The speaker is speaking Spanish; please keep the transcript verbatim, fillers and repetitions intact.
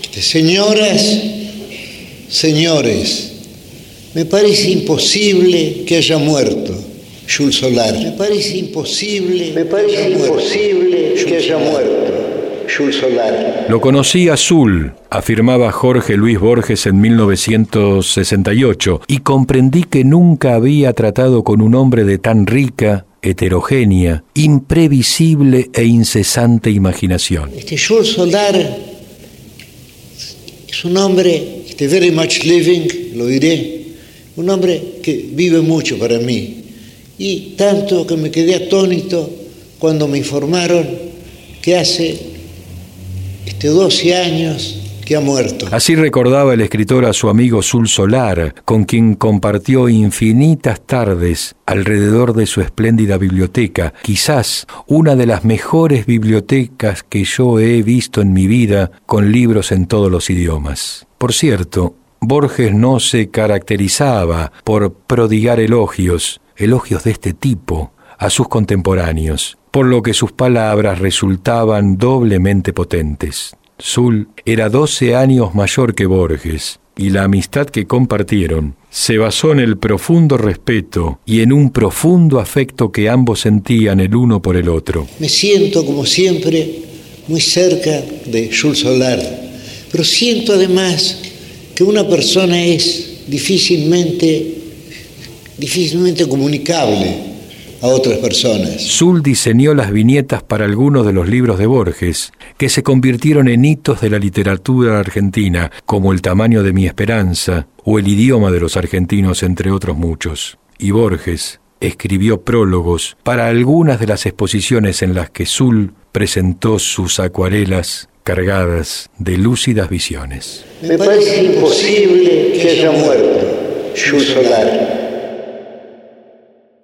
Señoras, señores, me parece imposible que haya muerto Jules Solar. Me parece imposible, me parece imposible que haya muerto Jules Solar. Lo conocí a Zul, afirmaba Jorge Luis Borges en mil novecientos sesenta y ocho, y comprendí que nunca había tratado con un hombre de tan rica, heterogénea, imprevisible e incesante imaginación. Este Jules Solar es un hombre, este very much living, lo diré, un hombre que vive mucho para mí, y tanto que me quedé atónito cuando me informaron que hace este doce años que ha muerto. Así recordaba el escritor a su amigo Zul Solar, con quien compartió infinitas tardes alrededor de su espléndida biblioteca, quizás una de las mejores bibliotecas que yo he visto en mi vida, con libros en todos los idiomas. Por cierto, Borges no se caracterizaba por prodigar elogios, elogios de este tipo, a sus contemporáneos, por lo que sus palabras resultaban doblemente potentes. Zul era doce años mayor que Borges, y la amistad que compartieron se basó en el profundo respeto y en un profundo afecto que ambos sentían el uno por el otro. Me siento, como siempre, muy cerca de Jules Solar, pero siento además que una persona es difícilmente, difícilmente comunicable a otras personas. Zul diseñó las viñetas para algunos de los libros de Borges, que se convirtieron en hitos de la literatura argentina, como El tamaño de mi esperanza o El idioma de los argentinos, entre otros muchos. Y Borges escribió prólogos para algunas de las exposiciones en las que Zul presentó sus acuarelas cargadas de lúcidas visiones. Me parece imposible que haya muerto Jules Solar.